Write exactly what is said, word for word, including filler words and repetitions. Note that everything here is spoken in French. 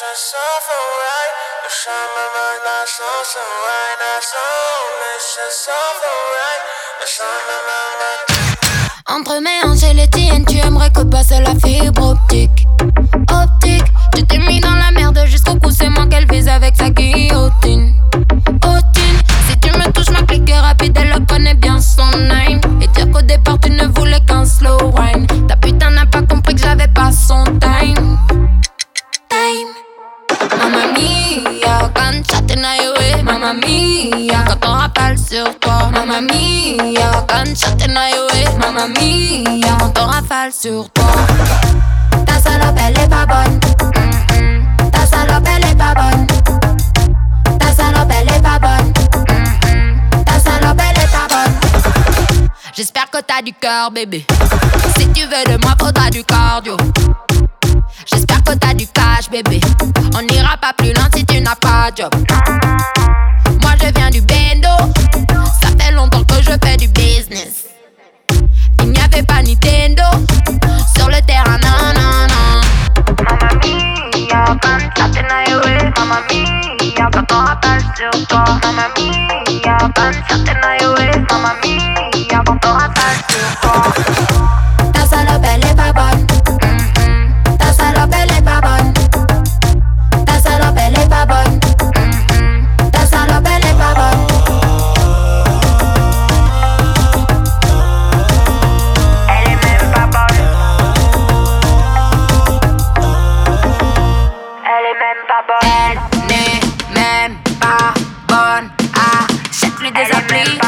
shit so for right. You shine my mind, that song so right. That song, this shit so for right. You shine my mind, that. Entre mes hanches et les tiennes, tu aimerais que passe la fibre optique. Optique, tu t'es mis dans la merde jusqu'au cou, c'est moi qu'elle vise avec sa guillotine. Otine, si tu me touches, ma clique est rapide, elle le connaît bien son name. Et dire qu'au départ tu ne voulais qu'un slow wine. Ta putain n'a pas compris que j'avais pas son time. Time. Mamma mia, quand j'atteins highway. Mamma mia, quand on rappelle sur toi. Mamma mia, quand j'atteins highway. Mamma mia, quand on rafale sur toi. Ta salope elle est pas bonne. Mm-mm. Ta salope elle est pas bonne. Ta salope elle est pas bonne. Mm-mm. Ta salope elle est pas bonne. J'espère que t'as du cœur bébé. Si tu veux de moi faudra du cardio. J'espère que t'as du cash bébé. On n'ira pas plus loin si tu n'as pas de job. Moi je viens du bendo. Ça fait longtemps que je fais du business. Il n'y avait pas Nintendo sur le terrain, non, non, non. Mamma mia, quand ça highway. Mamma mia, quand on rappelle sur toi. Mamma mia, quand ça highway. Mamma mia, quand on rappelle sur toi. Ta salope elle est pas bonne. Mm-mm. Ta salope elle est pas bonne. Ta salope elle est pas bonne. Mm-mm. Ta salope elle est pas bonne. Elle est même pas bonne. Elle est même pas bonne. Elle n'est même pas bonne. Achète-lui des applis.